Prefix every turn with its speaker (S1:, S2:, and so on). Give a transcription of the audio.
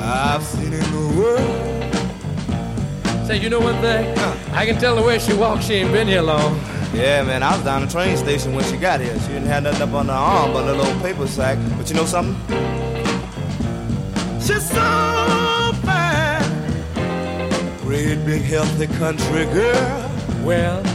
S1: I've seen in the world.
S2: Say, you know one thing? I can tell the way she walks, she ain't been here long.
S1: Yeah, man, I was down the train station when she got here. She didn't have nothing up on her arm but a little paper sack. But you know something? She's so fine. Great big healthy country girl.
S2: Well,